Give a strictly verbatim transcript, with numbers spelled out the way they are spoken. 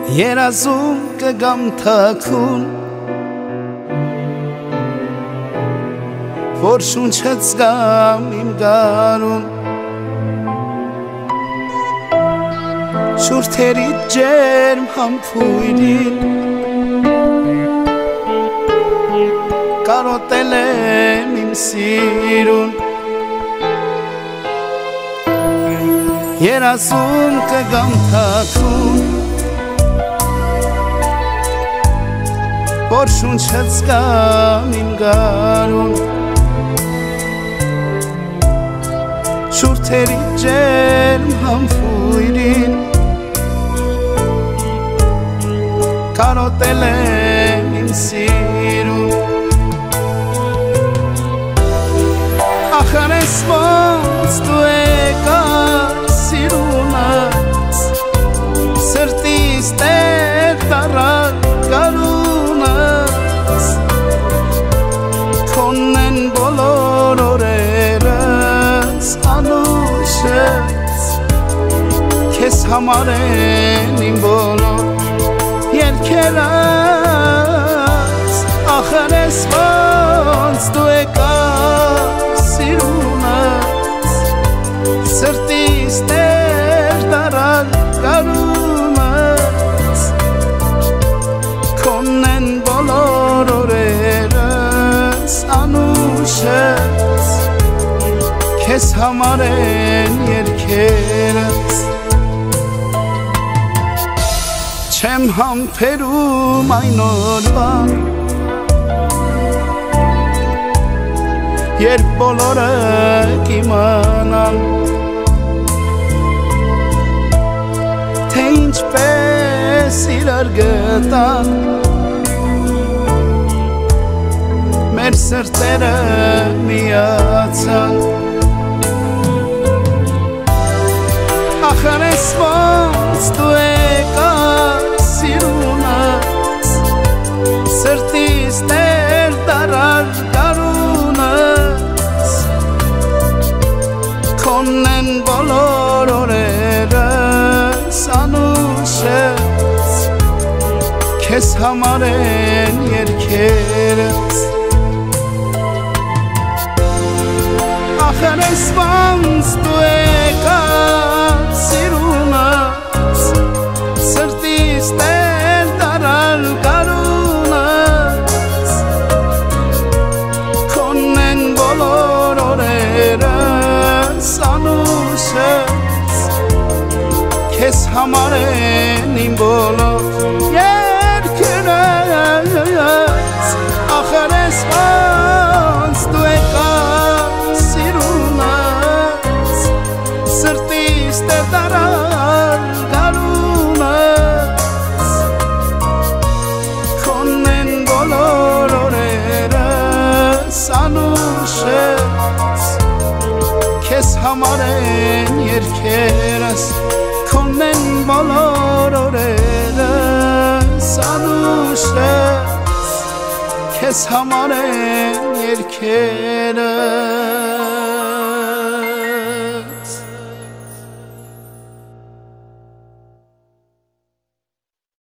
երազում կգամ թաքուն, որ շունչեց գամ իմ գարուն, շուրթերիդ ջերմ համբույրին կարոտել եմ իմ սիրուն, երազում կգամ թաքուն, որ շունչեց գամ իմ գարուն, շուրթերի ջերմ համբույրին կարոտել եմ իմ սիրուն, ախր ես ոնց դու եկար սիրունս, սրտիս տեր տարար գարունս, քոնն բոլոր օրերս անուշս, քեզ համար են իմ բոլոր երգերս, ախր ես ոնց դու եկար սիրունս, սրտիս տեր տարար գարունս, քոնն բոլոր օրերս անուշս, քեզ համար են երգերս, չեմ համբերում այն օրվան, երբ բոլորը կիմանան, թե ինչպես իրար գտան մեր սրտերը միացան, ախր ես ոնց դու եկար սիրունս, սրտիս տեր տարար գարունս, քոնն բոլոր օրերս անուշս, քեզ համար են երգերս, ախր ես ոնց դու եկար սիրունս, սրտիս տեր տարար գարունս, քոնն բոլոր օրերս անուշս, քեզ համար են իմ բոլոր երգերս, ախր ես ոնց դու եկար սիրունս, սրտիս տեր տարար գարունս, քոնն բոլոր օրերս անուշս, քեզ համար են երգերս, քոնն բոլոր օրերս անուշս, քեզ համար են երգերս